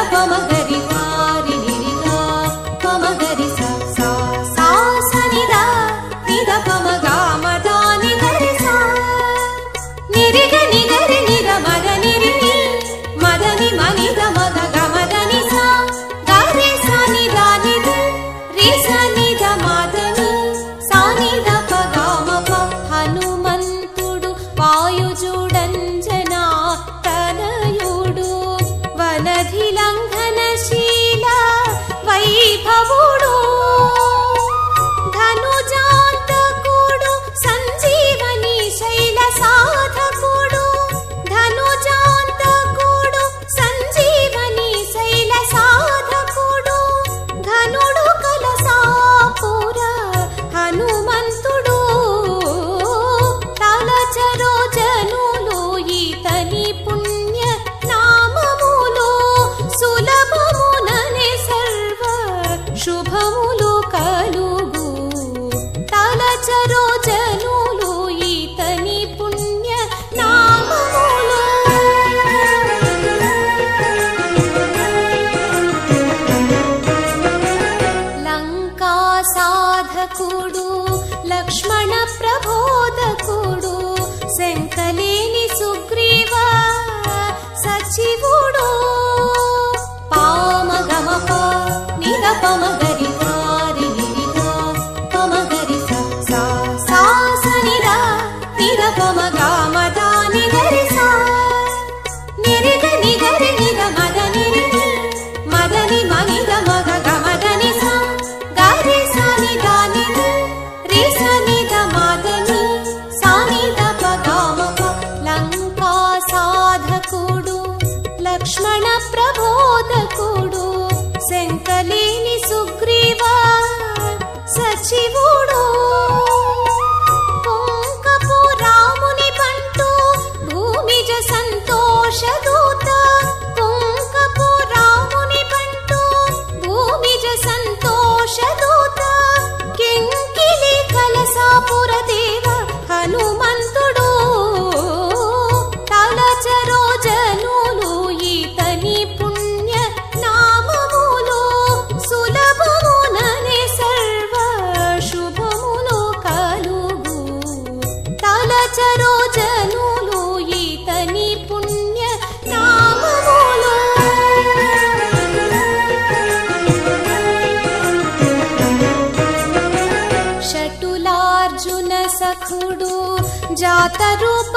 పమగరి వారి నిరిగా పమగరి స సా సా సనిద నిద పమగా మదాని గరి సా నిరిగ నిగరి నిద మద నిరిని మదని మనిద మద గమదని సా గరి సా నిద నిద రి సా నిద మదని సా నిద పగమ ప హనుమంతుడు వాయుజుడంజనా తనయుడు వనధిలంఘనశీల వైభవుడు ధనుజాంతకుడు సంజీవని శైల సాధకుడు ధనుజాంతకుడు సంజీవని శైల సాధకుడు ఘనుడు కలసాపుర హనుమంతుడు తలచరో జనులు ఈతని పుణ్య నామములు సులభముననే సర్వ శుభములు కలుగు తలచరో జనులు ఈతని పుణ్య నామములు లంకా సాధకుడు లక్ష్మణ ప్రబోధకుడు శంకలేని సుగ్రీవ సచివుడు పామగమ ప నిద పమగరి వారి నిరిగా పమగరి స సా సా సనిద నిద పమగా మదాని గరి సా నిరిగ నిగరి నిద మద నిరిని మదని మనిద మగ గమదని సా గరి సా నిద నిద రి సా నిద మదని సా నిద పగమ ప లంకా సాధకుడు లక్ష్మణ ప్రబోధకుడు శంకలేని సుగ్రీవ సచివుడు పొంకపు రాముని బంటు భూమిజ సంతోషదూత పొంకపు రాముని బంటు భూమిజ సంతోషదూత కింకిలి కలసాపుర దేవ హనుమంతుడు తలచరో జనులు ఈతని పుణ్య నామములు సులభముననే సర్వ శుభములు కలుగు తలచరో జనులు ఈతని పుణ్య నామములు షటులార్జున సఖుడు జాతరూప